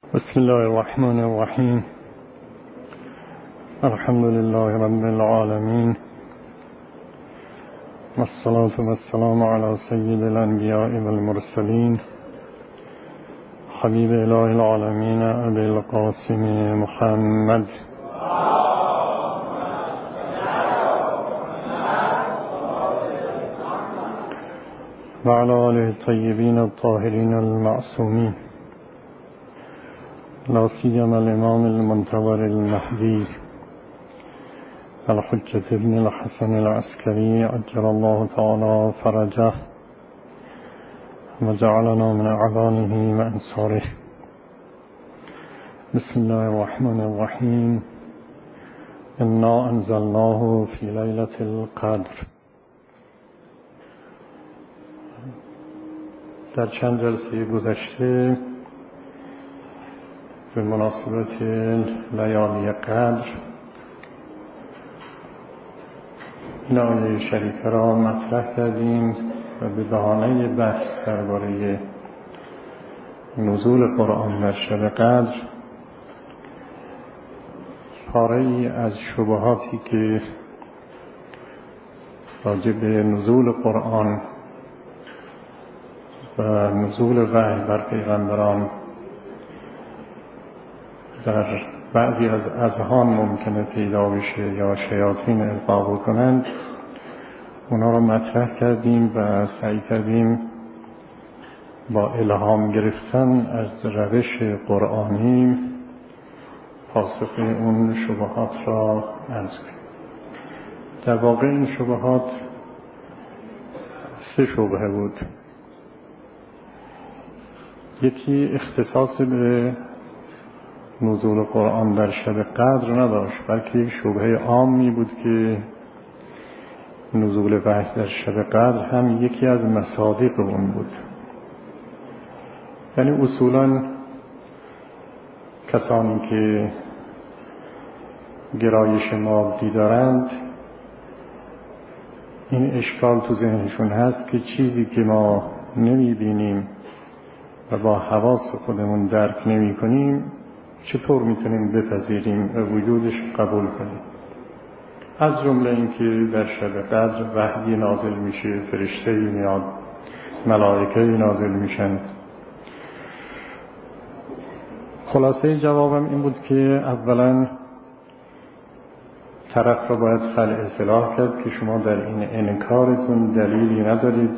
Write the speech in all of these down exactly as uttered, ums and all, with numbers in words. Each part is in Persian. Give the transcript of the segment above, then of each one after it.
بسم الله الرحمن الرحیم. الحمد لله رب العالمین، والصلاة والسلام على سید الانبیاء والمرسلین، حبیب اله العالمین ابی القاسم محمد و علی آله الطیبین الطاهرین المعصومین، لا سیما الامام المنتظر المهدی الحجة ابن الحسن العسكري عجل الله تعالى فرجه وجعلنا من أعوانه وأنصاره. بسم الله الرحمن الرحيم. إنا أنزلناه في ليلة القدر. در چند جلسه گذشته به مناسبت لیالی قدر این آیه شریفه را مطرح کردیم و به بهانه بحث درباره نزول قرآن در شب قدر پاره‌ای از شبهاتی که راجع به نزول قرآن و نزول وحی بر پیغمبران در بعضی از اذهان ممکنه پیدا بشه یا شیاطین القا بکنند، اونا رو مطرح کردیم و سعی کردیم با الهام گرفتن از روش قرآنی پاسخ اون شبهات را عرض کنیم. در واقع این شبهات سه شبهه بود. یکی اختصاص به نزول قرآن در شب قدر نداشت، بلکه یک شبهه عامی بود که نزول وحی در شب قدر هم یکی از مصادیق اون بود. یعنی اصولاً کسانی که گرایش مادی دارند این اشکال تو ذهنشون هست که چیزی که ما نمیبینیم و با حواس خودمون درک نمی کنیم چطور میتونیم بپذیریم و وجودش قبول کنیم. از جمله اینکه در شب قدر وحی نازل میشه، فرشته میاد، ملائکه نازل میشن. خلاصه جوابم این بود که اولا طرف را باید خلع اصلاح کرد که شما در این انکارتون دلیلی ندارید.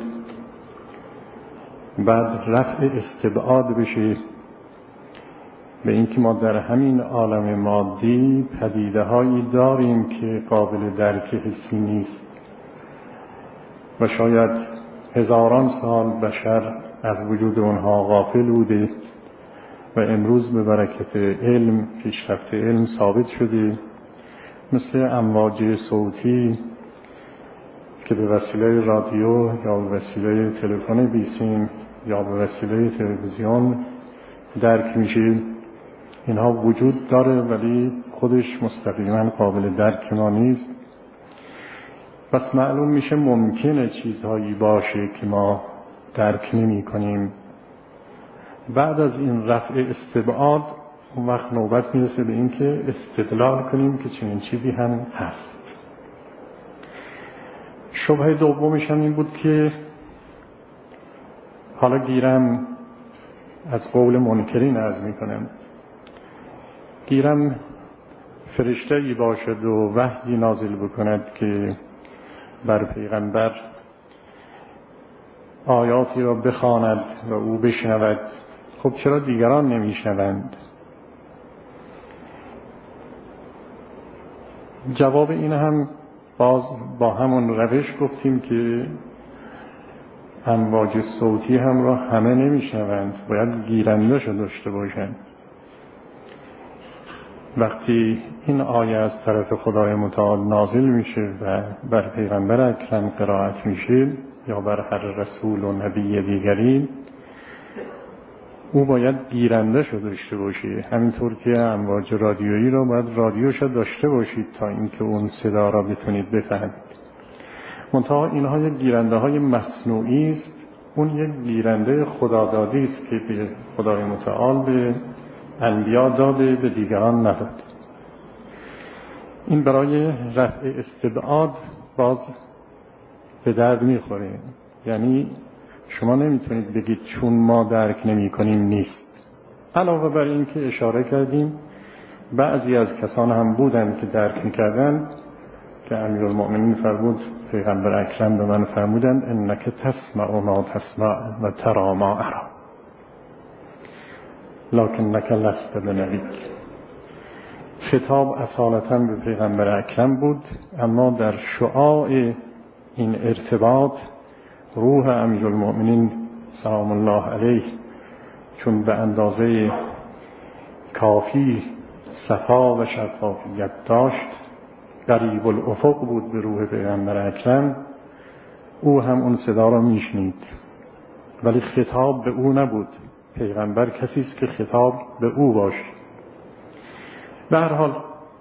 بعد رفع استبعاد بشه به اینکه ما در همین عالم مادی پدیده هایی داریم که قابل درک حسی نیست و شاید هزاران سال بشر از وجود اونها غافل بوده و امروز به برکت علم، پیشرفت علم ثابت شده، مثل امواج صوتی که به وسیله رادیو یا به وسیله تلفن بیسیم یا به وسیله تلویزیون درک میشه. اینها وجود داره ولی خودش مستقیما قابل درک ما نیست. پس معلوم میشه ممکنه چیزهایی باشه که ما درک نمی کنیم. بعد از این رفع استبعاد اون وقت نوبت میرسه به این که استدلال کنیم که چنین چیزی هم هست. شبهه دومش هم این بود که حالا گیرم از قول منکرین عرض میکنم، گیرم فرشته ای باشد و وحی نازل بکند که بر پیغمبر آیاتی را بخواند و او بشنود، خب چرا دیگران نمیشنوند؟ جواب این هم باز با همون روش گفتیم که امواج صوتی هم را همه نمیشنوند، باید گیرنده‌شو داشته باشند. وقتی این آیه از طرف خدای متعال نازل میشه و بر پیغمبر اکرم قرائت میشه یا بر هر رسول و نبی دیگری، او باید گیرنده‌شو داشته باشه. همینطور که امواج رادیویی را باید رادیوشو داشته باشید تا اینکه اون صدا را بتونید بفهمید. منتها اینها یک گیرنده های مصنوعی است، اون یک گیرنده خدادادی است که به خدای متعال به انبیا داده به دیگران نداد. این برای رفع استبعاد باز به درد میخوره. یعنی شما نمیتونید بگید چون ما درک نمی کنیم نیست. علاوه بر این که اشاره کردیم بعضی از کسان هم بودن که درک میکردن که امیرالمؤمنین فرمود، پیغمبر اکرم به من فرمودند انک تسمع ما تسمع و ترى ما ارى لکنک لست بنبی. خطاب اصالتا به پیغمبر اکرم بود، اما در شعاع این ارتباط روح امیرالمؤمنین سلام الله علیه چون به اندازه کافی صفا و شفافیت داشت، قریب الافق بود به روح پیغمبر اکرم، او هم اون صدا را میشنید، ولی خطاب به او نبود. پیغمبر کسی است که خطاب به او باشه. به هر حال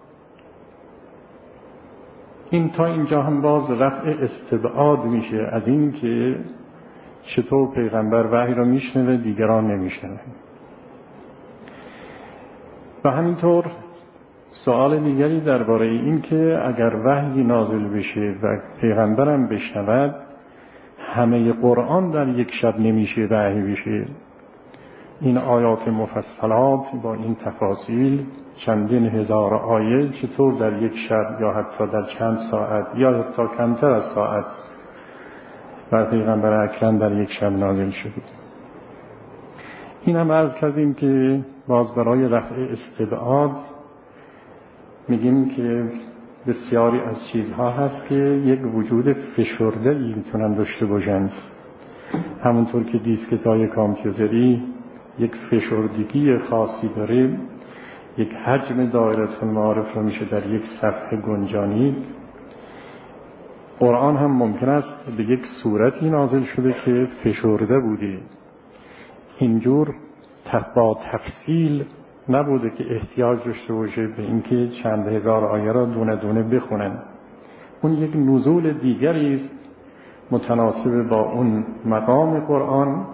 این تا اینجا هم باز رفع استبعاد میشه از این که چطور پیغمبر وحی را میشنوه دیگران نمیشنوه. و همینطور سوال دیگری درباره این که اگر وحی نازل بشه و پیغمبرم بشنود، همه قرآن در یک شب نمیشه وحی بشه. این آیات مفصلات با این تفاصیل چندین هزار آیه چطور در یک شب یا حتی در چند ساعت یا حتی کمتر از ساعت بر پیغمبر اکرم در یک شب نازل شده. این هم عرض کردیم که باز برای رفع استبعاد میگیم که بسیاری از چیزها هست که یک وجود فشرده‌ای میتونن داشته باشند. همونطور که دیسکت‌های کامپیوتری یک فشردگی خاصی داره، یک حجم دایره المعارف رو میشه در یک صفحه گنجانید. قرآن هم ممکن است به یک صورتی نازل شده که فشرده بوده، اینجور با تفصیل نبوده که احتیاج داشته باشه به اینکه چند هزار آیه را دونه دونه بخونن. اون یک نزول دیگری است متناسب با اون مقام قرآن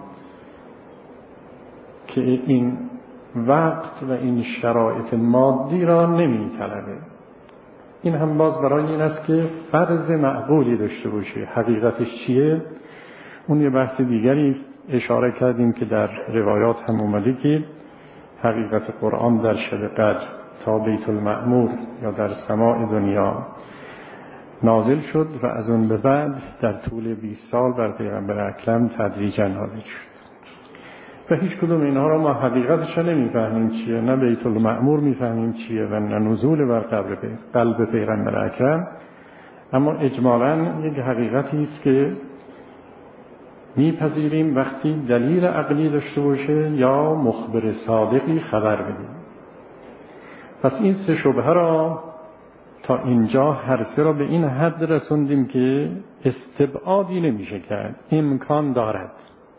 که این وقت و این شرایط مادی را نمی طلبه. این هم باز برای این است که فرض معقولی داشته باشه. حقیقتش چیه؟ اون یه بحث دیگری است. اشاره کردیم که در روایات هم اومده که حقیقت قرآن در شب قدر تا بیت المعمور یا در سماع دنیا نازل شد و از اون به بعد در طول بیست سال بر پیغمبر اکرم تدریجا نازل شد. و هیچ کدوم اینها را ما حقیقتش نمیفهمیم چیه، نه بیت المعمور میفهمیم چیه و نه نزول بر قلب پیغمبر اکرم، اما اجمالاً یک حقیقتی است که میپذیریم وقتی دلیل عقلی داشته باشه یا مخبر صادقی خبر بدیم. پس این سه شبهه را تا اینجا هر سه را به این حد رسوندیم که استبعادی نمیشه کرد، امکان دارد،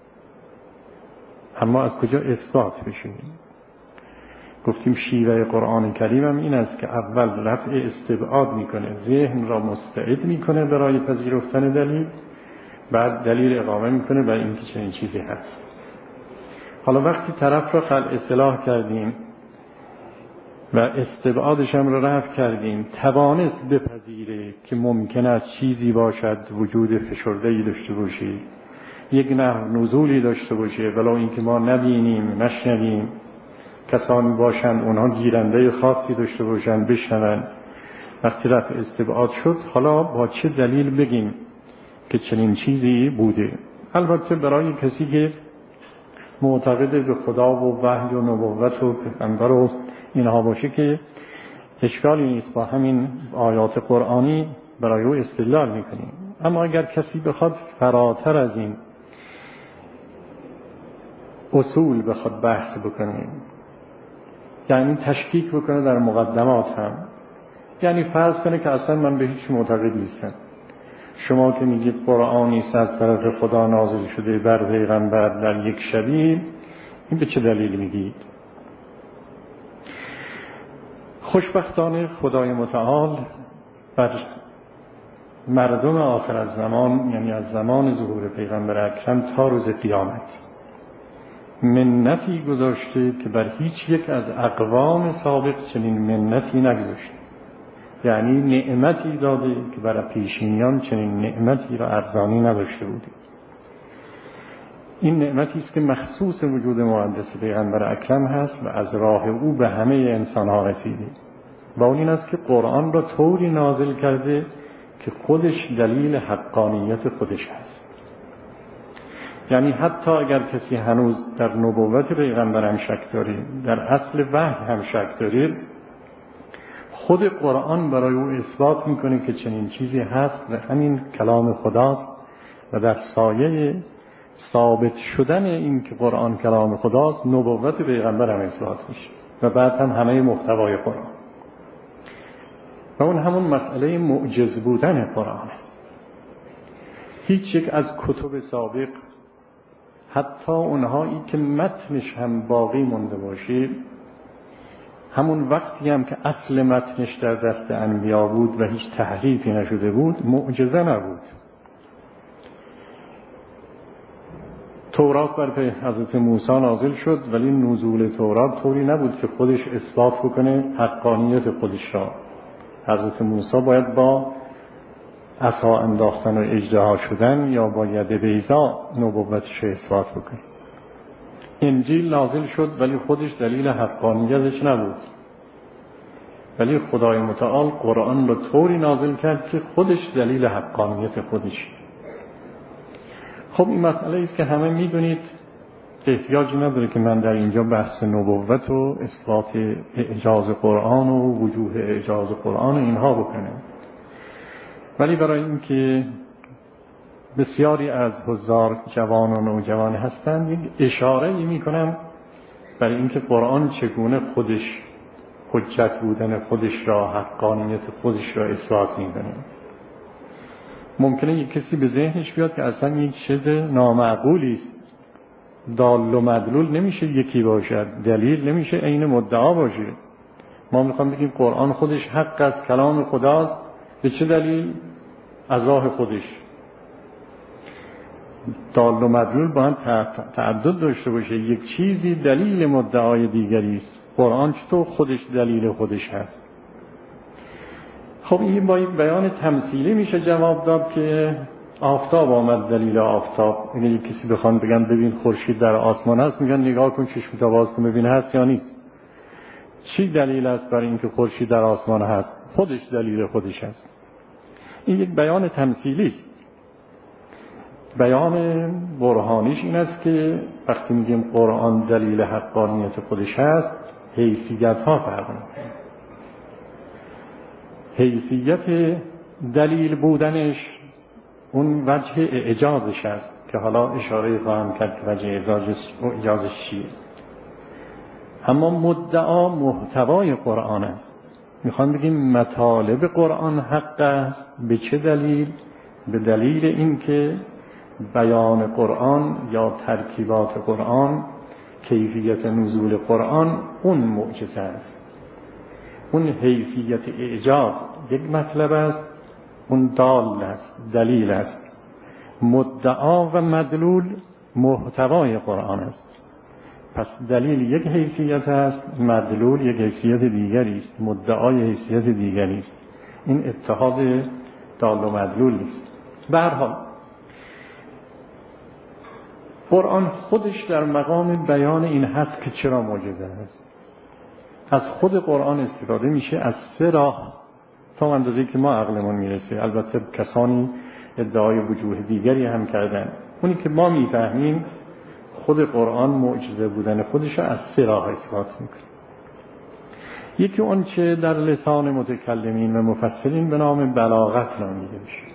اما از کجا اثبات بشه؟ گفتیم شیوه قرآن کریم هم این است که اول رفع استبعاد میکنه، ذهن را مستعد میکنه برای پذیرفتن دلیل، بعد دلیل اقامه میکنه برای اینکه چنین چیزی هست. حالا وقتی طرف را خلع اصلاح کردیم و استبعادش هم را رفع کردیم، توانست بپذیره که ممکن است چیزی باشد وجود فشرده‌ای داشته باشه، یک نحو نزولی داشته باشه، ولو اینکه ما نبینیم نشنویم، کسانی باشند اونها گیرنده خاصی داشته باشند بشنون. وقتی رفع استبعاد شد، حالا با چه دلیل بگیم که چنین چیزی بوده؟ البته برای کسی که معتقد به خدا و وحی و نبوت و پیغمبر و اینها باشه که اشکالی نیست، با همین آیات قرآنی برای او استدلال میکنیم. اما اگر کسی بخواد فراتر از این اصول بخواد بحث بکنه، یعنی تشکیک بکنه در مقدمات هم، یعنی فرض کنه که اصلا من به هیچ معتقد نیستم، شما که میگید قرآنی است از طرف خدا نازل شده بر پیغمبر در یک شبی، این به چه دلیل میگید؟ خوشبختانه خدای متعال بر مردم آخر از زمان، یعنی از زمان ظهور پیغمبر اکرم تا روز قیامت، منتی گذاشته که بر هیچ یک از اقوام سابق چنین منتی نگذاشته. یعنی نعمتی داده که برای پیشینیان چنین نعمتی را ارزانی نداشته بوده. این نعمتی است که مخصوص وجود مقدس پیغمبر اکرم هست و از راه او به همه انسان ها رسیده. و اون این است که قرآن را طوری نازل کرده که خودش دلیل حقانیت خودش هست. یعنی حتی اگر کسی هنوز در نبوت پیغمبر هم شک داره، در اصل وحی هم شک داره، خود قرآن برای او اثبات میکنه که چنین چیزی هست و همین کلام خداست و در سایه ثابت شدن این که قرآن کلام خداست نبوت پیغمبر هم اثبات میشه و بعد هم همه محتوای قرآن. و اون همون مسئله معجز بودن قرآن است. هیچ یک از کتب سابق، حتی اونهایی که متنش هم باقی مونده باشه، همون وقتی هم که اصل متنش در دست انبیا بود و هیچ تحریفی نشده بود، معجزه نبود. تورات بر حضرت موسی نازل شد، ولی نزول تورات طوری نبود که خودش اثبات بکنه حقانیت خودش را. حضرت موسی باید با عصا انداختن و اژدها شدن یا با ید بیضا نبوتش اثبات بکنه. انجیل نازل شد ولی خودش دلیل حقانیتش نبود، ولی خدای متعال قرآن را طوری نازل کرد که خودش دلیل حقانیت خودش. خب این مسئله است که همه میدونید، احتیاجی نداره که من در اینجا بحث نبوت و اثبات اعجاز قرآن و وجوه اعجاز قرآن و اینها بکنم. ولی برای اینکه بسیاری از حضار جوان و نوجوان هستند، یک اشاره می کنم برای اینکه قرآن چگونه خودش حجت بودن خودش را، حقانیت خودش را اثبات می کنه. ممکنه یک کسی به ذهنش بیاد که اصلا یک چیز نامعقولی است، دال و مدلول نمیشه یکی باشد، دلیل نمیشه عین مدعا باشه. ما میخوام بگیم قرآن خودش حق از کلام خداست، به چه دلیل؟ از راه خودش. دال و مدلول با هم تعدد داشته باشه، یک چیزی دلیل مدعای دیگری است. قرآن چطور خودش دلیل خودش هست؟ خب این با یک بیان تمثیلی میشه جواب داد که آفتاب آمد دلیل آفتاب. اگه یک کسی بخوان بگن ببین خورشید در آسمان هست، میگن نگاه کن چشمت باز کن ببین هست یا نیست. چی دلیل است برای اینکه خورشید در آسمان هست؟ خودش دلیل خودش هست. این یک بیان تمثیلی است. بیان برهانیش این است که وقتی میگیم قرآن دلیل حقانیت خودش هست، حیثیت ها فرق میکنه. حیثیت دلیل بودنش اون وجه اعجازش است که حالا اشاره خواهم کرد که وجه اعجازش چیه. اما مدعا محتوای قرآن است. میخوام بگیم مطالب قرآن حق است. به چه دلیل؟ به دلیل اینکه بیان قرآن یا ترکیبات قرآن، کیفیت نزول قرآن اون معجزه است. اون حیثیت اعجاز یک مطلب است، اون دال است، دلیل است. مدعا و مدلول محتوای قرآن است. پس دلیل یک حیثیت است، مدلول یک حیثیت دیگری است، مدعای حیثیت دیگری است. این اتحاد دال و مدلول است. به هر حال قرآن خودش در مقام بیان این هست که چرا معجزه است. از خود قرآن استفاده میشه از سه راه تا اندازه‌ای که ما عقلمون میرسه. البته کسانی ادعای وجوه دیگری هم کردن. اونی که ما میفهمیم خود قرآن معجزه بودن خودش از سه راه اثبات میکنه. یکی اون چه در لسان متکلمین و مفسرین به نام بلاغت نامیده میشه.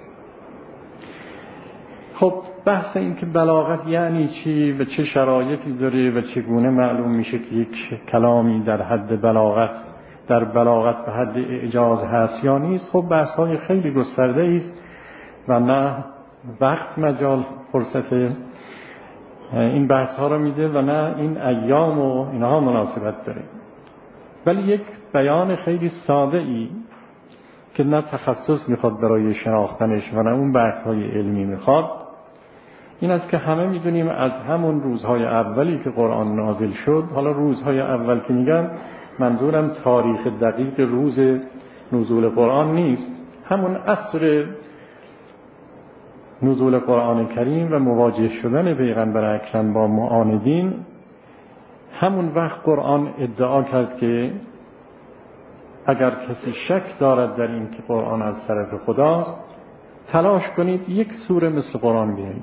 خب بحث این که بلاغت یعنی چی و چه شرایطی داره و چگونه معلوم میشه که یک کلامی در حد بلاغت در بلاغت به حد اعجاز هست یا نیست، خب بحث های خیلی گسترده است و نه وقت مجال فرصت این بحث ها رو میده و نه این ایام و اینها مناسبت داره. ولی یک بیان خیلی ساده ای که نه تخصص میخواد برای شناختنش و نه اون بحث های علمی میخواد، این است که همه میدونیم از همون روزهای اولی که قرآن نازل شد، حالا روزهای اول که میگم منظورم تاریخ دقیق روز نزول قرآن نیست، همون عصر نزول قرآن کریم و مواجه شدن پیغمبر اکرم با معاندین، همون وقت قرآن ادعا کرد که اگر کسی شک دارد در این که قرآن از طرف خداست، تلاش کنید یک سوره مثل قرآن بیارید.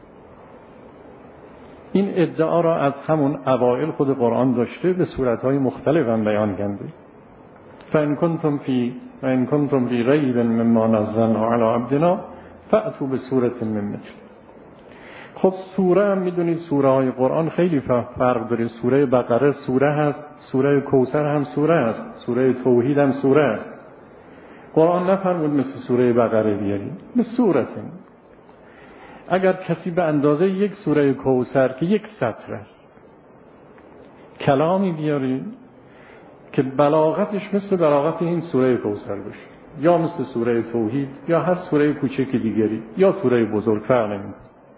این ادعا را از همون اوائل خود قرآن داشته، به صورتهای مختلف هم بیان کرده. فَإِن كُنتُمْ فِي فَإِن كُنتُمْ فِي رَيْبٍ مِّمَّا نَزَّلْنَا عَلَىٰ عَبْدِنَا فَأْتُوا بِسُورَةٍ مِّن مِّثْلِهِ. خب سوره هم میدونید سوره های قرآن خیلی فرق داره. سوره بقره سوره هست، سوره کوثر هم سوره هست، سوره توحید هم سوره است. قرآن نفرمود مثل سوره بقره بیارید، مثل سوره. اگر کسی به اندازه یک سوره کوثر که یک سطر است کلامی بیاری که بلاغتش مثل بلاغت این سوره کوثر باشه، یا مثل سوره توحید یا هر سوره کوچک دیگری یا سوره بزرگ، فرق نمیکنه.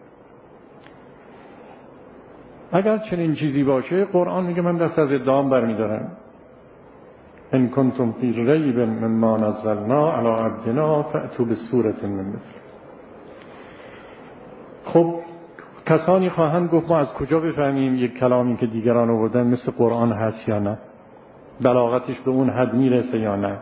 اگر چنین چیزی باشه قرآن میگه من دست از ادعام برمیدارم. ان کنتم فی ریب مما نزلنا علی عبدنا فأتوا بسورة من مثله. خب کسانی خواهند گفت ما از کجا بفهمیم یک کلامی که دیگران آوردن مثل قرآن هست یا نه، بلاغتش به اون حد میرسه یا نه.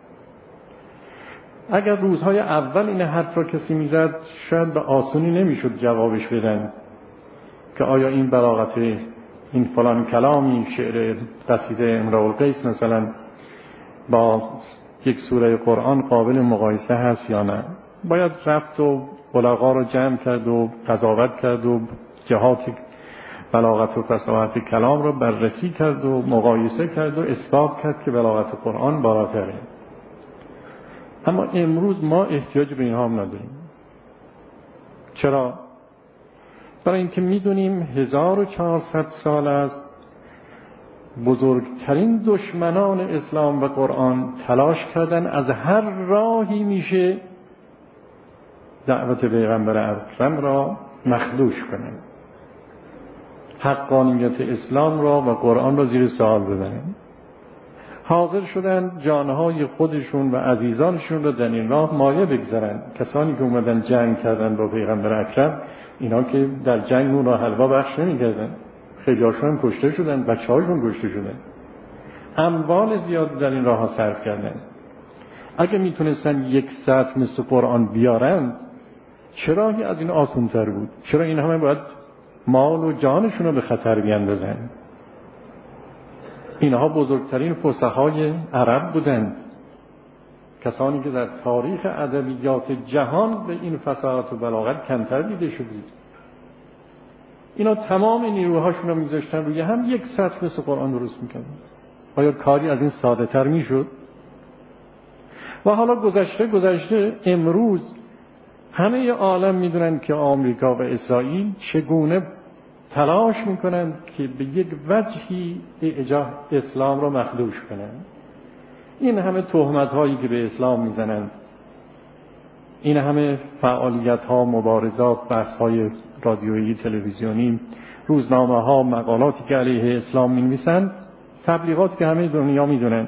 اگر روزهای اول این حرف را کسی میزد شاید به آسونی نمیشد جوابش بدن که آیا این بلاغت این فلان کلامی شعر قصیده امرؤ القیس مثلا با یک سوره قرآن قابل مقایسه هست یا نه. باید رفت و بلاغا رو جمع کرد و قضاوت کرد و جهات بلاغت و فصاحت کلام رو بررسی کرد و مقایسه کرد و اثبات کرد که بلاغت قرآن بالاتره. اما امروز ما احتیاج به اینها هم نداریم. چرا؟ برای اینکه میدونیم هزار و چهارصد سال است بزرگترین دشمنان اسلام و قرآن تلاش کردن از هر راهی میشه دعوت پیغمبر اکرم را مخدوش کنن، حقانیت اسلام را و قرآن را زیر سوال ببرن. حاضر شدن جانهای خودشون و عزیزانشون را در این راه مایه بگذارن. کسانی که اومدن جنگ کردن با پیغمبر اکرم، اینا که در جنگ نون و حلوا بخش نمی‌کردن، خیلی هاشون هم کشته شدن، بچه‌هاشون کشته شدن، اموال زیاد در این راه صرف کردن. اگه میتونستن یک سطر مثل قرآن بیارن، چرا از این آسان‌تر بود؟ چرا این همه باید مال و جانشون رو به خطر بیاندازن؟ اینها بزرگترین فصحای عرب بودند، کسانی که در تاریخ ادبیات جهان به این فصاحت و بلاغت کمتر دیده شده. اینا تمام نیروهاشون رو میذاشتن روی هم، یک سطر مثل قرآن درست میکردن. آیا کاری از این ساده تر میشد؟ و حالا گذشته گذشته امروز همه عالم میدونن که آمریکا و اسرائیل چگونه تلاش میکنن که به یک وجهی اعجاز اسلام را مخدوش کنن. این همه تهمت هایی که به اسلام میزنند، این همه فعالیت ها، مبارزات، بحث های رادیویی، تلویزیونی، روزنامه ها، مقالاتی که علیه اسلام می‌نویسند، تبلیغاتی که همه دنیا میدونن.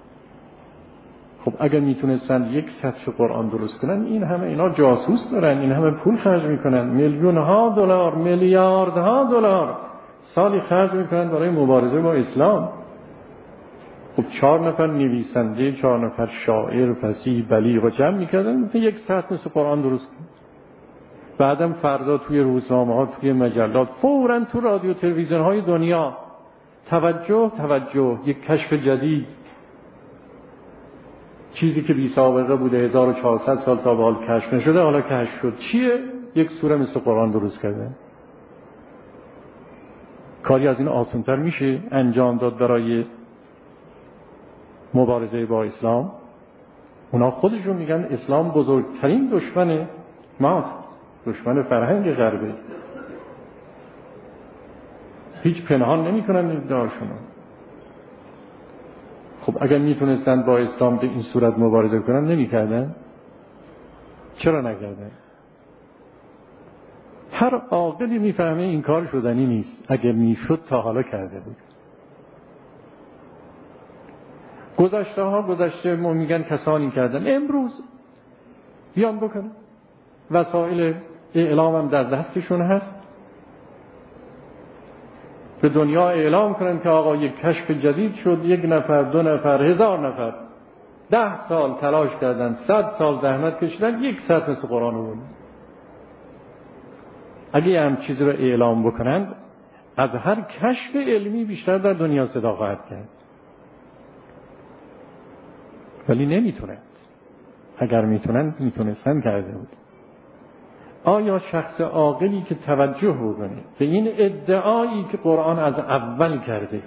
خب اگر میتونستن یک سطر قرآن درست کنن، این همه اینا جاسوس دارن، این همه پول خرج میکنن، میلیون ها دلار، میلیاردها دلار سالی خرج میکنن برای مبارزه با اسلام. خب چهار نفر نویسنده، چهار نفر شاعر فصیح بلیغ و جمع میکردن، مثل یک سطر مثل قرآن درست کنن. بعدم فردا توی روزنامه ها، توی مجلات، فوراً تو رادیو تلویزیون های دنیا توجه توجه یک کشف جدید، چیزی که بی سابقه بوده هزار و چهارصد سال تا به حال کشف نشده حالا کشف شد. چیه؟ یک سوره مثل قرآن درست کرده. کاری از این آسان‌تر میشه انجام داد برای مبارزه با اسلام؟ اونا خودشون میگن اسلام بزرگترین دشمن ماست، دشمن فرهنگ غربی. هیچ پنهان نمیکنن ادعاشونو. خب اگر میتونستن با اسلام به این صورت مبارزه کنن نمیکردن؟ چرا نکردن؟ هر عاقلی میفهمه این کار شدنی نیست. اگه میشد تا حالا کرده بود. گذشته ها گذشته ما میگن کسانی کردن، امروز بیان بکنن. وسایل اعلام هم در دستشون هست، به دنیا اعلام کنن که آقا یک کشف جدید شد، یک نفر، دو نفر، هزار نفر ده سال تلاش کردن، صد سال زحمت کشیدن، یک سطر مثل قرآن رو بودن. اگه هم چیز رو اعلام بکنند، از هر کشف علمی بیشتر در دنیا صدا خواهد کرد، ولی نمیتونند. اگر میتونند میتونستن کرده بود. آیا شخص عاقلی که توجه بکنه به این ادعایی که قرآن از اول کرده،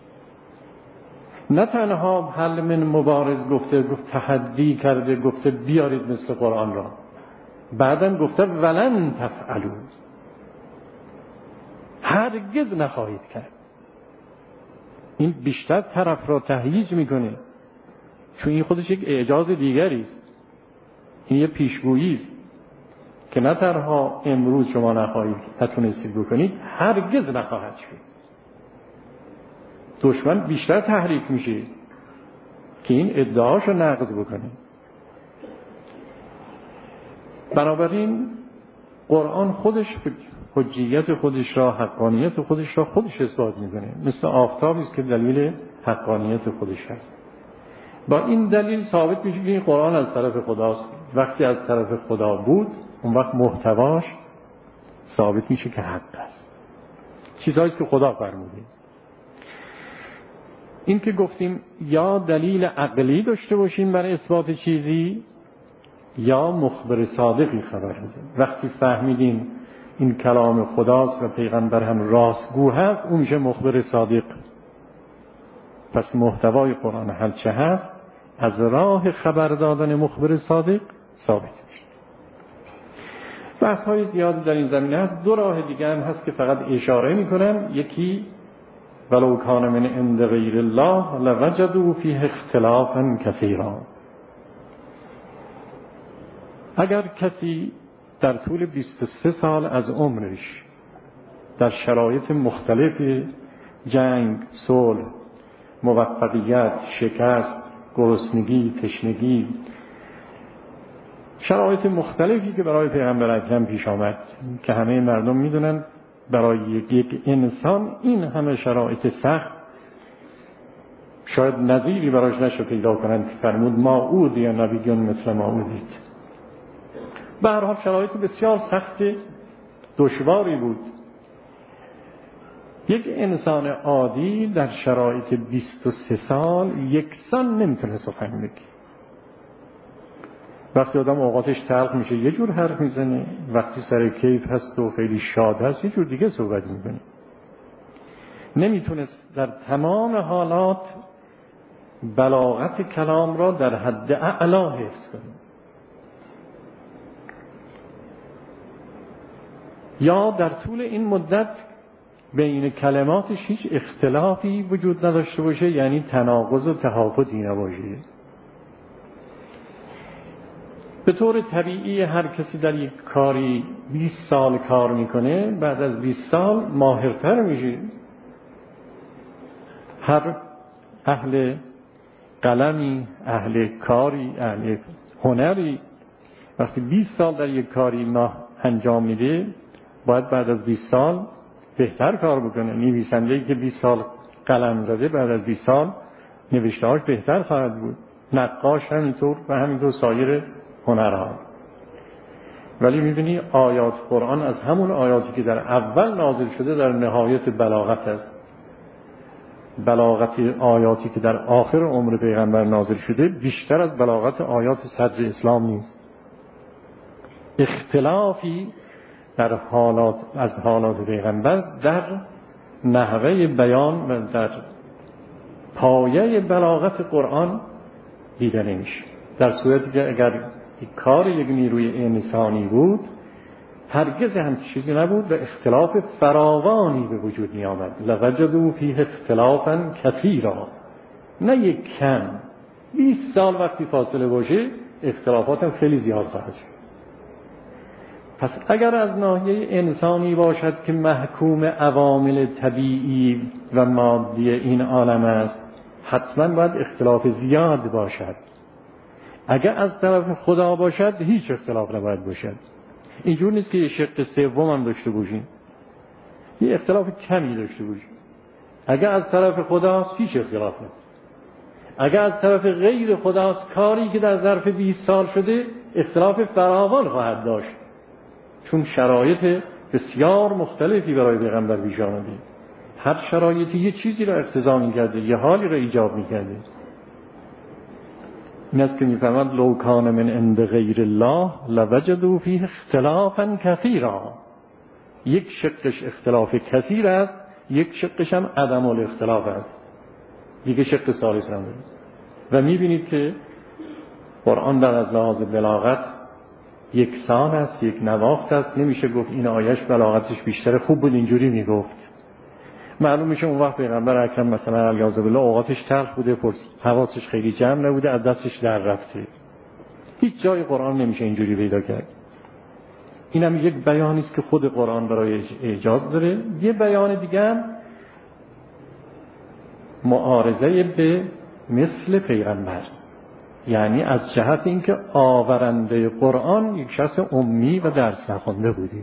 نه تنها حل من مبارز گفته، گفت تحدی کرده، گفته بیارید مثل قرآن را، بعدم گفته ولن تفعلوا، هرگز نخواهید کرد. این بیشتر طرف را تهییج میکنه، چون این خودش یک اعجاز دیگری است. این یه پیشگویی است که نه تنها امروز شما نخواهید نتونستید بکنید، هرگز نخواهد شد. دشمن بیشتر تحریک میشه که این ادعاشو نقض بکنه. بنابراین قرآن خودش حجیت خودش را، حقانیت خودش را خودش اثبات میکنه، مثل آفتابی است که دلیل حقانیت خودش هست. با این دلیل ثابت میشه که این قرآن از طرف خداست. وقتی از طرف خدا بود، اون وقت محتواش ثابت میشه که حق است، چیزهایی که خدا فرموده. این که گفتیم یا دلیل عقلی داشته باشیم برای اثبات چیزی، یا مخبر صادقی خبر میده. وقتی فهمیدیم این کلام خداست و پیغمبر هم راستگو هست، اون میشه مخبر صادق. پس محتوای قرآن هر چه هست از راه خبر دادن مخبر صادق ثابت میشه. بحث های زیادی در این زمینه هست. دو راه دیگه هم هست که فقط اشاره میکنم. یکی ولو کان من عند غیر الله لوجدوا فیه اختلافا کثیرا. اگر کسی در طول بیست و سه سال از عمرش در شرایط مختلف جنگ، صلح، موفقیت، شکست، گرسنگی، تشنگی، شرایط مختلفی که برای پیغمبر اکرم پیش آمد که همه مردم میدونن برای یک انسان این همه شرایط سخت شاید نظیری براش نشه پیدا کنند. فرمود ما اود یا نبیون مثل ما اودید. به هر حال شرایط بسیار سخت دشواری بود. یک انسان عادی در شرایط بیست و سه سال یکسان نمیتونه سخن بگه. وقتی آدم اوقاتش تلخ میشه یه جور حرف میزنه، وقتی سر کیف هست و خیلی شاد هست یه جور دیگه صحبت میکنه. نمیتونست در تمام حالات بلاغت کلام را در حد اعلا حفظ کنه. یا در طول این مدت بین کلماتش هیچ اختلافی وجود نداشته باشه، یعنی تناقض و تهافتی نباشه. به طور طبیعی هر کسی در یک کاری بیست سال کار میکنه، بعد از بیست سال ماهرتر میشه. هر اهل قلمی، اهل کاری، اهل هنری وقتی بیست سال در یک کاری ماه انجام میده، باید بعد از بیست سال بهتر کار بکنه. نویسنده‌ای که بیست سال قلم زده بعد از بیست سال نوشته‌هاش بهتر خواهد بود. نقاش همینطور و همینطور سایر هنرها. ولی می‌بینی آیات قرآن از همون آیاتی که در اول نازل شده در نهایت بلاغت است. بلاغت آیاتی که در آخر عمر پیغمبر نازل شده بیشتر از بلاغت آیات صدر اسلام نیست. اختلافی در حالات از حالات پیغمبر در نحوه بیان و در پایه بلاغت قرآن دیده نمیشه. در صورتی که اگر کار یک نیروی انسانی بود هرگز هم چیزی نبود و اختلاف فراوانی به وجود می آمد. لوجدوا فیه اختلافا کثیرا، نه یک کم. بیست سال وقتی فاصله باشه اختلافات هم خیلی زیاد خواهد شد. پس اگر از ناحیه انسانی باشد که محکوم عوامل طبیعی و مادی این عالم است، حتما باید اختلاف زیاد باشد. اگر از طرف خدا باشد هیچ اختلاف نباید باشد. اینجور نیست که یه شق سوم هم داشته باشیم، یه اختلاف کمی داشته باشیم. اگر از طرف خداست هیچ اختلاف نیست. اگر از طرف غیر خداست، کاری که در ظرف بیست سال شده اختلاف فراوان خواهد داشت، چون شرایط بسیار مختلفی برای پیغمبر پیش آمده. هر شرایطی یه چیزی را اقتضا می‌کرده، یه حالی را ایجاب می‌کرده. این است که می‌فرماد لو کان من عند غیر الله لوجدوا فیه اختلافا کثیرا. یک شقش اختلاف کثیر است، یک شقش هم عدم الاختلاف است، دیگه شق ثالث هم داریم. و می‌بینید که قرآن در از لحاظ بلاغت یکسان است، یک نواخت است. نمیشه گفت این آیش بلاغتش بیشتر، خوب بود اینجوری میگفت. معلوم میشه اون وقت پیغمبر اکرم مثلا علیه بالله اوقاتش تلخ بوده، حواسش خیلی جمع نبوده، از دستش در رفته. هیچ جای قرآن نمیشه اینجوری پیدا کرد. اینم یک بیانی است که خود قرآن برای اعجاز داره. یه بیان دیگه هم معارضه به مثل پیغمبر، یعنی از جهت اینکه آورنده قرآن یک شخص امی و درس نخونده بودی.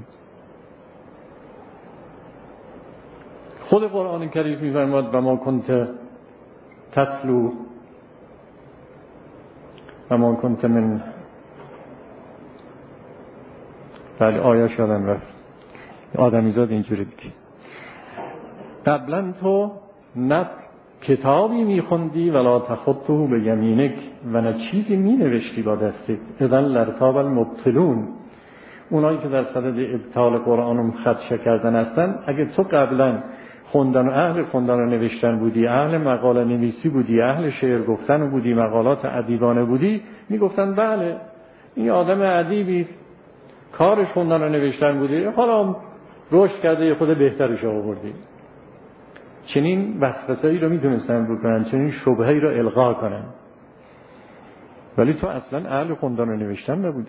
خود قرآن کریم می‌فرماد و ما کنت تتلو و ما کنت من بله آیه یادم رفت، آدمیزاد اینجوری دیگه. قبلا تو نه کتابی میخوندی ولا تخطه به یمینک و نه چیزی مینوشتی با دستت، اذن لرتاب المبطلون. اونایی که در صدد ابطال قرآن خدشه کردن هستن، اگه تو قبلا خوندن و اهل خوندن و نوشتن بودی، اهل مقاله نویسی بودی، اهل شعر گفتن بودی، مقالات ادیبانه بودی، میگفتن بله این آدم ادیبی است، کارش خوندن و نوشتن بودی، حالا رشد کرده یه خود بهترش آوردی. چنین وسوسه‌ای رو میتونستن بکنن، چنین شبهه‌ای رو القا کنن. ولی تو اصلا اهل خوندن و نوشتن نبودی.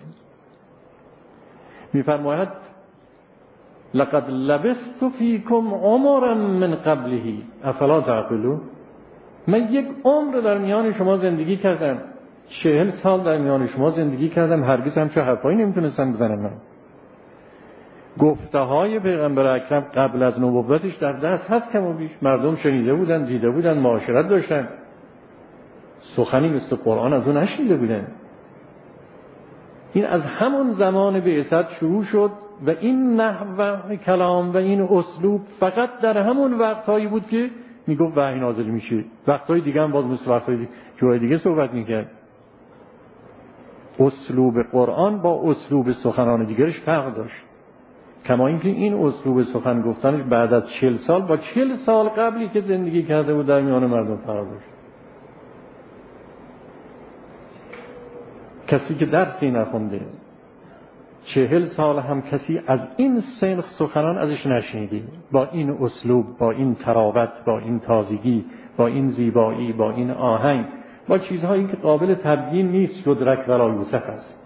میفرماید لقد لبثت فیکم عمرا من قبله افلا تعقلون. من یک عمر در میان شما زندگی کردم، چهل سال در میان شما زندگی کردم، هرگز هم چه حرفایی نمیتونستم بزنم. من گفته های پیغمبر اکرم قبل از نبوتش در دست هست، کم و بیش مردم شنیده بودن، دیده بودن، معاشرت داشتن، سخنی مثل قرآن از اون نشنیده بودن. این از همون زمان بعثت شروع شد و این نحو کلام و این اسلوب فقط در همون وقتهایی بود که میگفت وحی نازل میشه. وقتهای دیگه هم باز مثل وقتهای دیگه جای دیگه صحبت میکرد. اسلوب قرآن با اسلوب سخنان دیگرش فرق داشت، کما اینکه این اسلوب سخن گفتنش بعد از چهل سال با چهل سال قبلی که زندگی کرده بود در میان مردم فرق داشت. کسی که درسی نخونده چهل سال هم کسی از این سنخ سخنان ازش نشنیدی، با این اسلوب، با این تراوت، با این تازگی، با این زیبایی، با این آهنگ، با چیزهایی که قابل تبیین نیست، یدرک ولا یوصف است.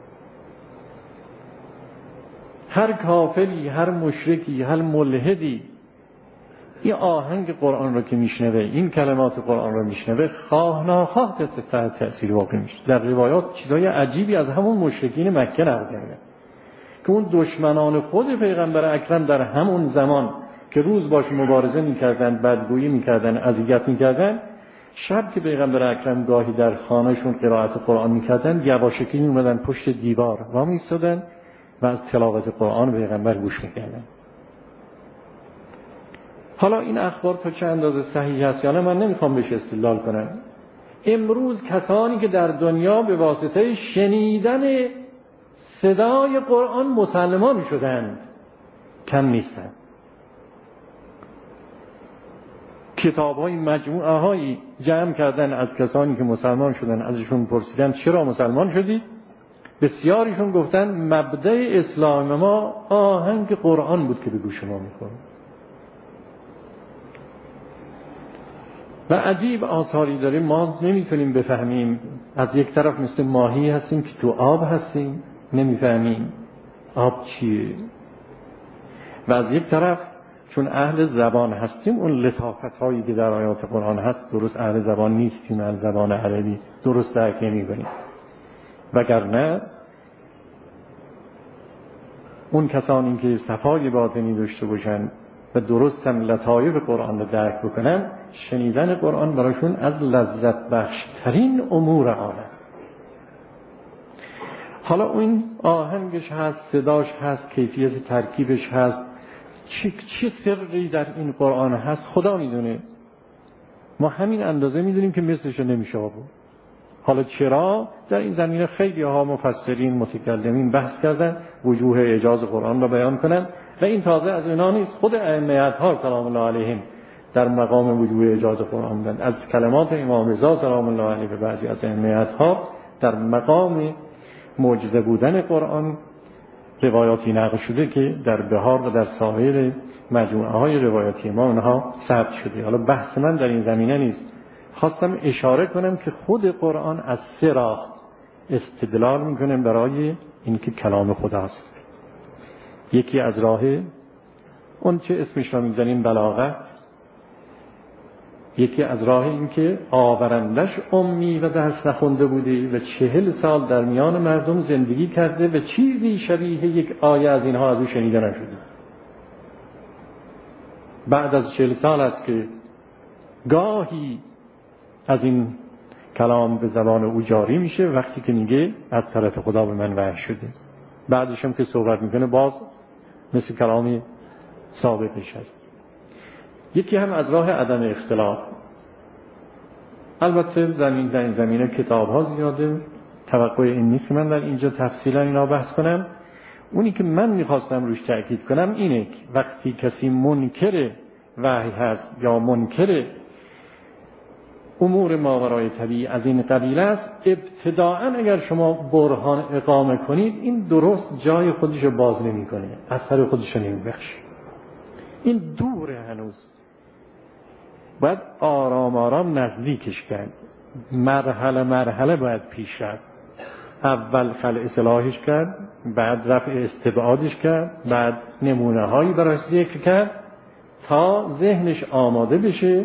هر کافری، هر مشرکی، هر ملحدی این آهنگ قرآن رو که میشنوه، این کلمات قرآن رو میشنوه، خواه ناخواه تحت تأثیر واقع میشه. در روایات چیزای عجیبی از همون مشرکین مکه نقل کردن که اون دشمنان خود پیغمبر اکرم در همون زمان که روز باش مبارزه میکردن، بدگویی میکردن، اذیت میکردن، شب که پیغمبر اکرم گاهی در خانهشون قرائت قرآن میکردن، یواشکی اومدن پشت دیوار و میستادن و از تلاوت قرآن پیغمبر گوش میکردن. حالا این اخبار تا چه اندازه صحیح است یا نه من نمیخوام بهش استدلال کنم. امروز کسانی که در دنیا به واسطه شنیدن صدای قرآن مسلمان شدند کم نیستند. کتاب‌های مجموعه هایی جمع کردن از کسانی که مسلمان شدن، ازشون پرسیدن چرا مسلمان شدید؟ بسیاریشون گفتن مبدأ اسلام ما آهنگ قرآن بود که به گوش ما میخورد. و عجیب آثاری داریم ما نمیتونیم بفهمیم. از یک طرف مثل ماهی هستیم که تو آب هستیم، نمیفهمیم. آب چیه؟ و از یک طرف چون اهل زبان هستیم اون لطافت هایی که در آیات قرآن هست درست اهل زبان نیستیم، اهل زبان عربی درست درک نمی‌کنیم. وگرنه اون کسانی که صفای باطنی داشته باشن و درست هم لطایف قرآن رو درک بکنن، شنیدن قرآن براشون از لذت بخشترین امور عالم. حالا این آهنگش هست، صداش هست، کیفیت ترکیبش هست، چه چه سری در این قرآن هست خدا میدونه. ما همین اندازه میدونیم که مثلش نمیشه بود. حالا چرا؟ در این زمینه خیلی ها مفسرین متکلمین بحث کردن وجوه اعجاز قرآن را بیان کنن و این تازه از اینا نیست، خود ائمه اطهار سلام الله علیهم در مقام وجوه اعجاز قرآن بودند. از کلمات امام رضا سلام الله علیه به بعضی از ائمه اطهار در مقام معجزه بودن قرآن روایاتی نقل شده که در بهار و در سایر مجموعه های روایاتی ما اونها ثبت شده. حالا بحث من در این زمینه نیست، خواستم اشاره کنم که خود قرآن از سه راه استدلال میکنه برای اینکه کلام خداست. یکی از راه اون چه اسمش را میزنیم بلاغت، یکی از راه این که آورندش امی و درس نخونده بوده و چهل سال در میان مردم زندگی کرده و چیزی شبیه یک آیه از اینها از او شنیده نشده. بعد از چهل سال است که گاهی از این کلام به زبان او جاری میشه، وقتی که میگه از طرف خدا به من وحی شده. بعدش هم که صحبت میکنه باز مثل کلامی ثابتش هست. یکی هم از راه عدم اختلاف. البته زمین در این زمینه کتاب ها زیاده، توقع این نیست که من در اینجا تفصیلا اینا بحث کنم. اونی که من میخواستم روش تأکید کنم اینه که وقتی کسی منکر وحی هست یا منکر امور ماورای طبیعی از این قبیل است، ابتداعا اگر شما برهان اقامه کنید این درست جای خودش رو باز نمی کنه، اثر خودش رو نمی بخشه. این دوره، هنوز باید آرام آرام نزدیکش کرد، مرحله مرحله باید پیش رفت. اول خلع اصلاحش کرد، بعد رفع استبعادش کرد، بعد نمونه هایی براش ذکر کرد تا ذهنش آماده بشه،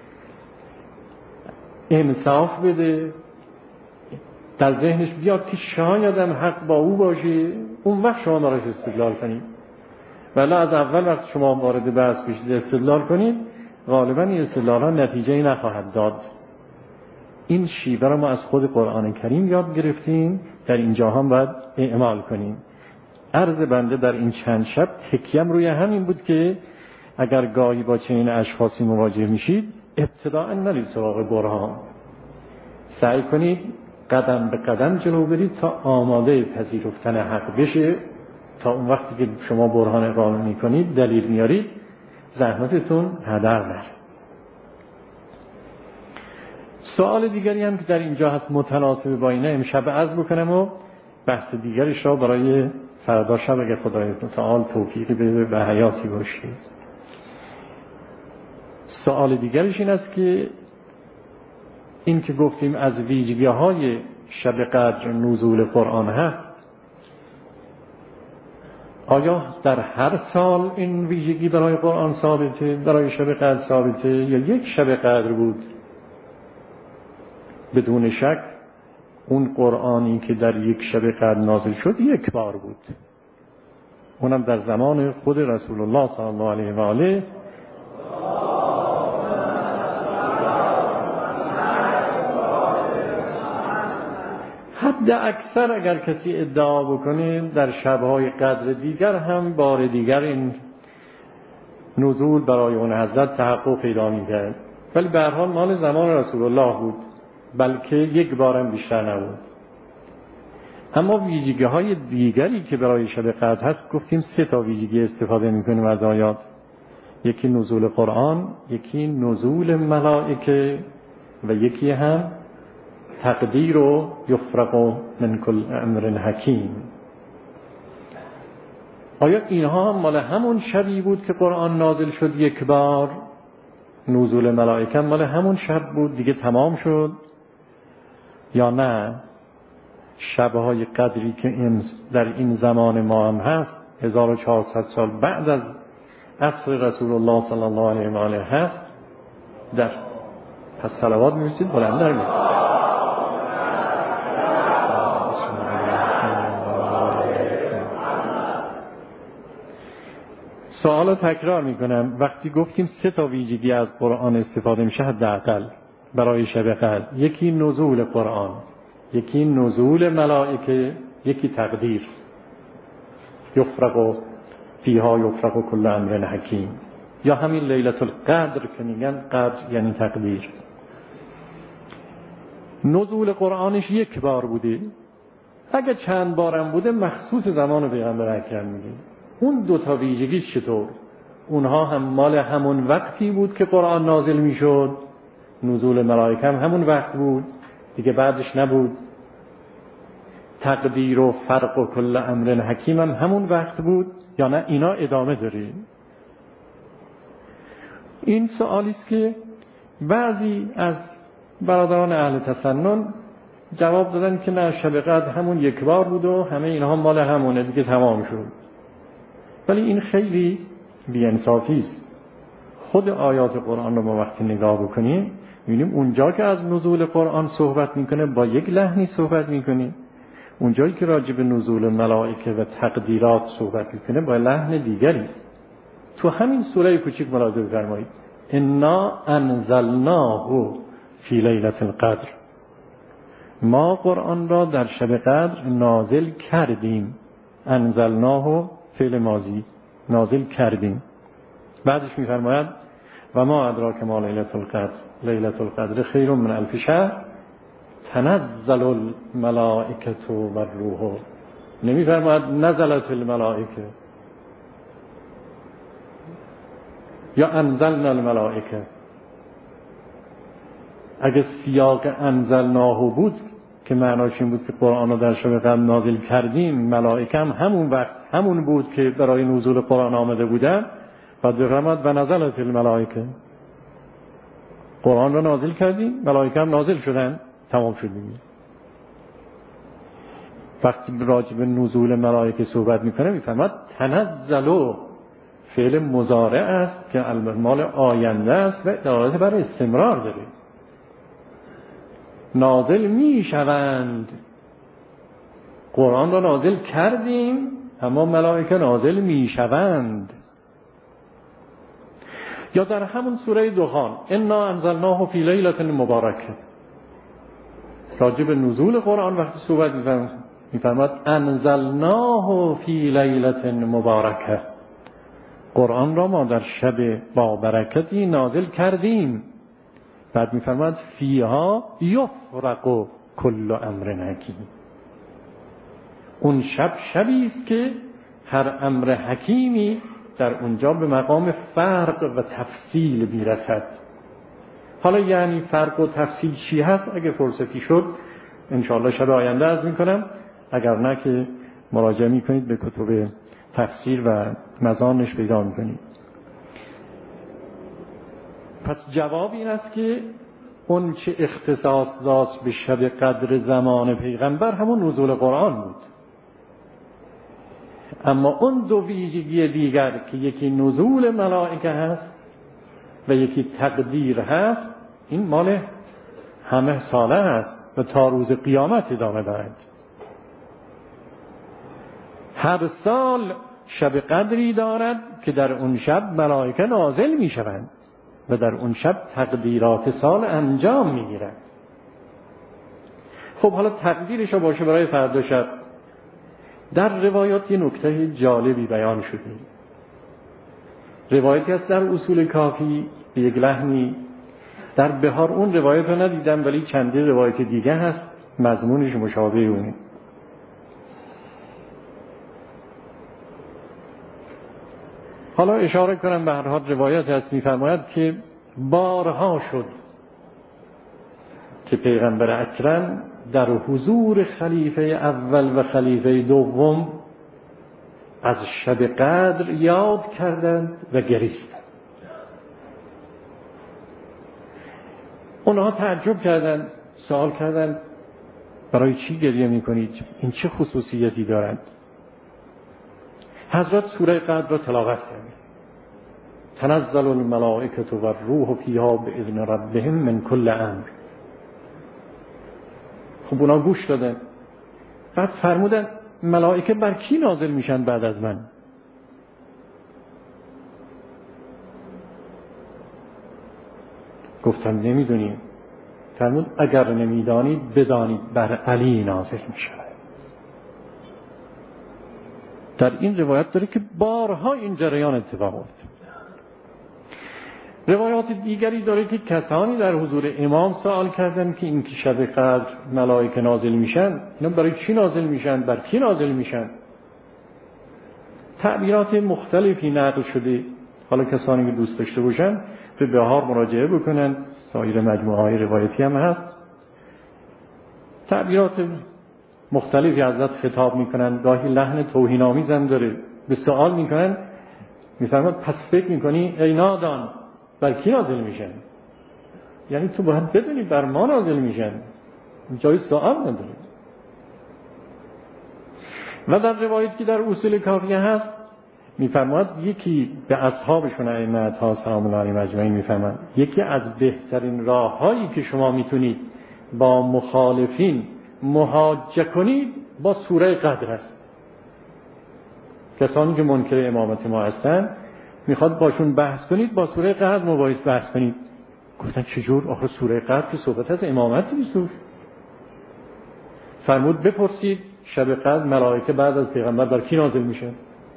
انصاف بده، در ذهنش بیاد که شاید هم حق با او باشه، اون وقت شما براش استدلال کنید. ولی از اول وقت شما وارد بحث بشید استدلال کنید، غالبا این استدلال ها نتیجه‌ای نخواهد داد. این شیوه را ما از خود قرآن کریم یاد گرفتیم، در اینجا هم باید اعمال کنیم. عرض بنده در این چند شب تکیم روی همین بود که اگر گاهی با چنین اشخاصی مواجه میشید ابتداء نرید سراغ برهان، سعی کنید قدم به قدم جلو برید تا آماده پذیرفتن حق بشه. تا اون وقتی که شما برهان اقامه میکنید، دلیل میارید، زحمتتون هدر نره. سوال دیگری هم که در اینجا هست متناسب با اینه امشب عرض بکنم و بحث دیگرش را برای فردا شب اگر خدای متعال توفیقی بده به حیاتی باشید. سوال دیگرش این است که این که گفتیم از ویژگی های شب قدر نزول قرآن هست، آیا در هر سال این ویژگی برای قرآن ثابته، برای شب قدر ثابته، یا یک شب قدر بود؟ بدون شک اون قرآنی که در یک شب قدر نازل شد یک بار بود، اونم در زمان خود رسول الله صلی الله علیه و آله. حد اکثر اگر کسی ادعا بکنه در شبهای قدر دیگر هم بار دیگر این نزول برای اون حضرت تحقق پیدا می‌کرد، ولی به هر حال مال زمان رسول الله بود، بلکه یک بارم بیشتر نبود. اما ویژگی‌های دیگری که برای شب قدر هست، گفتیم سه تا ویژگی استفاده می‌کنیم از آیات. یکی نزول قرآن، یکی نزول ملائکه و یکی هم تقدیر و یفرق من کل امر حکیم. آیا اینها هم مال همون شبی بود که قرآن نازل شد یک بار؟ نزول ملائکه مال همون شب بود دیگه تمام شد یا نه؟ شبهای قدری که این در این زمان ما هم هست، هزار و چهارصد سال بعد از عصر رسول الله صلی الله علیه و آله هست، در پس صلوات می‌رسید بلندتر می‌رسید. سوال تکرار میکنم. وقتی گفتیم سه تا ویژگی از قرآن استفاده میشه حداقل برای شب قدر، یکی نزول قرآن، یکی نزول ملائکه، یکی تقدیر. یفرق فیها یفرق کل امر حکیم، یا همین لیلة القدر که میگن قدر یعنی تقدیر. نزول قرآنش یک بار بوده، اگه چند بارم بوده مخصوص زمان پیغمبر اکرم میگه. اون دو تا ویژگیش چطور؟ اونها هم مال همون وقتی بود که قرآن نازل میشد، نزول ملائکه هم همون وقت بود دیگه، بعدش نبود. تقدیر و فرق و کل امر حکیم هم همون وقت بود یا نه اینا ادامه داره؟ این سوالی است که بعضی از برادران اهل تسنن جواب دادن که نه، شب قدر همون یک بار بود و همه اینها مال همونه دیگه تمام شد. ولی این خیلی بی‌انصافی است. خود آیات قرآن رو ما وقتی نگاه بکنیم می‌بینیم اونجا که از نزول قرآن صحبت میکنه با یک لحنی صحبت میکنه، اونجایی که راجع به نزول ملائکه و تقدیرات صحبت میکنه با لحن دیگری است. تو همین سوره کوچیک ملاحظه بفرمایید، انا انزلناه فی لیلة القدر، ما قرآن را در شب قدر نازل کردیم. انزلناه فعل ماضی، نازل کردیم. بعدش میفرماید و ما ادراک ما لیلة القدر، لیلة القدر خیر من الف شهر تنزل الملائکه و الروح. نمیفرماید نزلت الملائکه یا انزلنا الملائکه. اگه سیاق انزلناه بود که معناش این بود که قرآن رو در شب قدر نازل کردیم، ملائکه هم همون وقت همون بود که برای نزول قرآن آمده بودن، بعد بفرماد و نزلت الملائکه، قرآن رو نازل کردیم، ملائکه هم نازل شدن، تمام شدیم. وقتی راجع به نزول ملائکه صحبت میکنه میفرماد تنزلوا، فعل مضارع است که مال آینده است و دلالت بر استمرار داره. نازل میشوند، قرآن را نازل کردیم اما ملائکه نازل میشوند. یا در همون سوره دخان انا انزلناه فی لیلة مبارکه، راجع به نزول قرآن وقتی صحبت میفرماد انزلناه فی لیلة مبارکه، قرآن را ما در شب با برکتی نازل کردیم. بعد میفرماد فیها یفرق کل امر حکیم، اون شب شبی است که هر امر حکیمی در اونجا به مقام فرق و تفصیل میرسد. حالا یعنی فرق و تفصیل چی هست؟ اگه فرصتی شد انشاءالله شب آینده عرض میکنم، اگر نه که مراجعه میکنید به کتب تفسیر و مزانش پیدا میکنید. پس جواب این است که اون چه اختصاص داشت به شب قدر زمان پیغمبر همون نزول قرآن بود، اما اون دو ویژگی دیگر که یکی نزول ملائکه هست و یکی تقدیر هست، این مال همه ساله هست و تا روز قیامت ادامه دارد. هر سال شب قدری دارد که در اون شب ملائکه نازل می شوند و در اون شب تقدیرات سال انجام می گیرد. خب حالا تقدیرش رو باشه برای فردا شب. در روایات یه نکته جالبی بیان شده. روایتی هست در اصول کافی به یک لحنی، در بهار اون روایت رو ندیدم ولی چندی روایت دیگه هست مضمونش مشابه اونه. حالا اشاره کنم به هر حال روایت هست میفرماید که بارها شد که پیغمبر اکرم در حضور خلیفه اول و خلیفه دوم از شب قدر یاد کردند و گریستند. اونها تعجب کردند، سوال کردند برای چی گریه میکنید؟ این چه خصوصیتی دارند؟ حضرت سوره قدر را تلاوت کردند. تنزل الملائکه و الروح فیها باذن ربهم من کل امر. خب اونا گوش دادن. بعد فرمودن ملائکه بر کی نازل میشن بعد از من؟ گفتن نمیدونیم. فرمود اگر نمیدانید بدانید بر علی نازل میشن. در این روایت داره که بارها این جریان اتفاق افتاد. روایات دیگری داره که کسانی در حضور امام سوال کردن که این که شب قدر ملائکه نازل میشن، اینا برای چی نازل میشن؟ بر کی نازل میشن؟ تعبیرات مختلفی نقل شده. حالا کسانی که دوست داشته باشن به بهار مراجعه بکنن، سایر مجموعه های روایتی هم هست. تعبیرات مختلفی حضرت خطاب میکنن، گاهی لحن توهین‌آمیز هم داره. به سوال میکنن، میفرماد پس فکر میکنی ای نادان بر کی نازل میشن؟ یعنی تو باید بدونی بر ما نازل میشن، جای سوال نداره. و در روایت که در اصول کافیه هست میفرماد یکی به اصحابشون ائمه ها سلام الله علیهم اجمعین میفرماد یکی از بهترین راههایی که شما میتونید با مخالفین محاجه کنید با سوره قدر است. کسانی که منکر امامت ما هستن میخواد باشون بحث کنید، با سوره قدر مباحث بحث کنید. گفتن چجور؟ آخه سوره قدر که صحبت از امامت نیست. فرمود بپرسید شب قدر ملائکه بعد از پیغمبر بر کی نازل میشه؟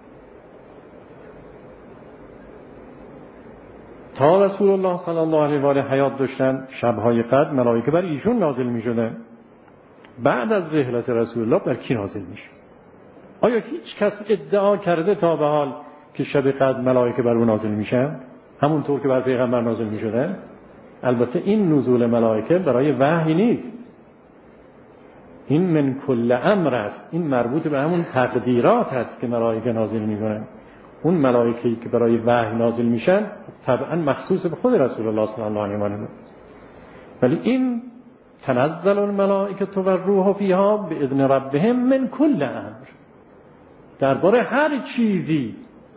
تا رسول الله صلی الله علیه و آله حیات داشتن شب‌های قدر ملائکه بر ایشون نازل میشدن. بعد از رحلت رسول الله بر کی نازل میشه؟ آیا هیچ کس ادعا کرده تا به حال که شب قدر ملائکه بر اون نازل میشن همونطور که بر پیغمبر نازل میشدن؟ البته این نزول ملائکه برای وحی نیست، این من کل امر است. این مربوط به همون تقدیرات است که ملائکه نازل میکنن. اون ملائکه‌ای که برای وحی نازل میشن طبعا مخصوص به خود رسول الله صلی الله علیه و آله، ولی این تنزل الملائکه و الروح فیها باذن ربهم من کل امر، درباره هر چیزی.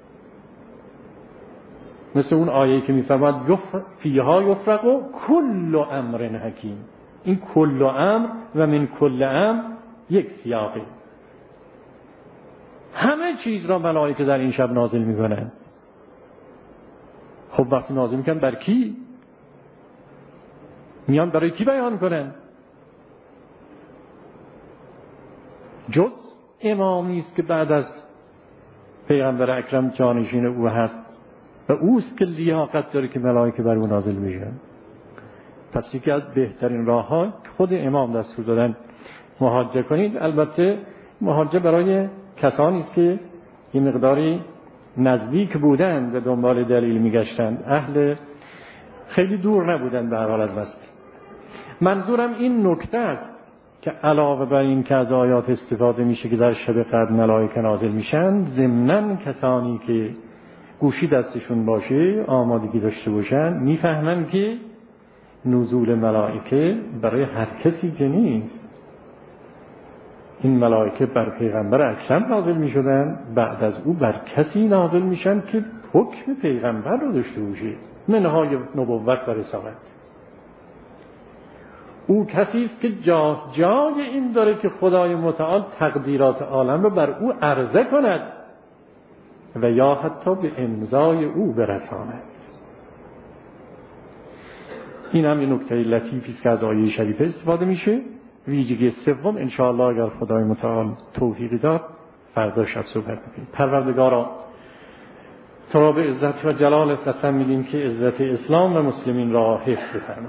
مثل اون آیه‌ای که میفرماد یفرق فیها یفرق کل امر حکیم. این کل امر و من کل امر یک سیاقه. همه چیز را ملائکه در این شب نازل میکنن. خب وقتی نازل میکنن بر کی؟ میان برای کی بیان کنن؟ جز امامی است که بعد از پیغمبر اکرم جانشین او هست و اوست که لیاقت داره که ملائکه بر او نازل میشن. پس یکی از بهترین راه ها خود امام دستور دادن محاجه کنید. البته محاجه برای کسانی است که یه مقداری نزدیک بودند و دنبال دلیل میگشتند، اهل خیلی دور نبودند به هر حال از مسئله. منظورم این نکته است که علاوه بر این که از آیات استفاده میشه که در شب قدر ملائکه نازل میشن، ضمناً کسانی که گوشی دستشون باشه، آمادگی داشته باشن، میفهمن که نزول ملائکه برای هر کسی که نیست. این ملائکه بر پیغمبر اکرم نازل می شدن، بعد از او بر کسی نازل میشن که حکم پیغمبر رو داشته باشه، منهای نبوت و رسالت. او کسی است که جا جای این داره که خدای متعال تقدیرات عالم رو بر او عرضه کند و یا حتی به امضای او برساند. این هم یه نکته لطیفی است که از آیه شریفه استفاده میشه. ویژگی سوم ان شاء الله اگر خدای متعال توفیق داد فردا شب صحبت می‌کنیم. پروردگارا تو را به عزت و جلالت قسم میدیم که عزت اسلام و مسلمین را حفظ فرما.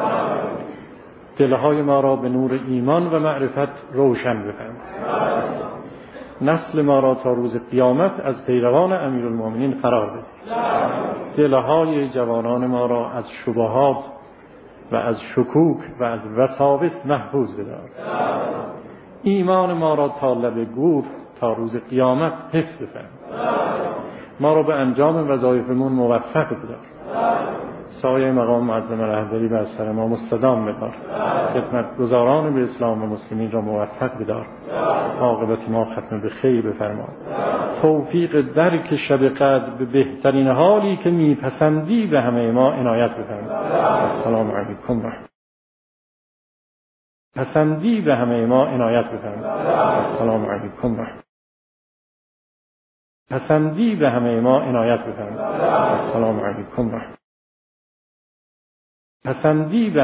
دلهای ما را به نور ایمان و معرفت روشن بفرما. نسل ما را تا روز قیامت از پیروان امیرالمومنین قرار بده. دلهای جوانان ما را از شبهات و از شکوک و از وساوس محفوظ بدار. ایمان ما را تا لب گور تا روز قیامت حفظ بفرما. ما را به انجام وظایفمون موفق بدار. سایه مقام معظم رهبری بر سر ما مستدام بدار. خدمت گزاران به اسلام و مسلمین را موفق بدار. عاقبت ما ختم به خیر بفرما. توفیق درک شب قدر به بهترین حالی که میپسندی به همه ما عنایت بفرما. السلام علیکم و پسندی به همه ما عنایت بفرما. السلام علیکم و پسندی به همه ما عنایت بفرما. السلام علیکم و پسندی به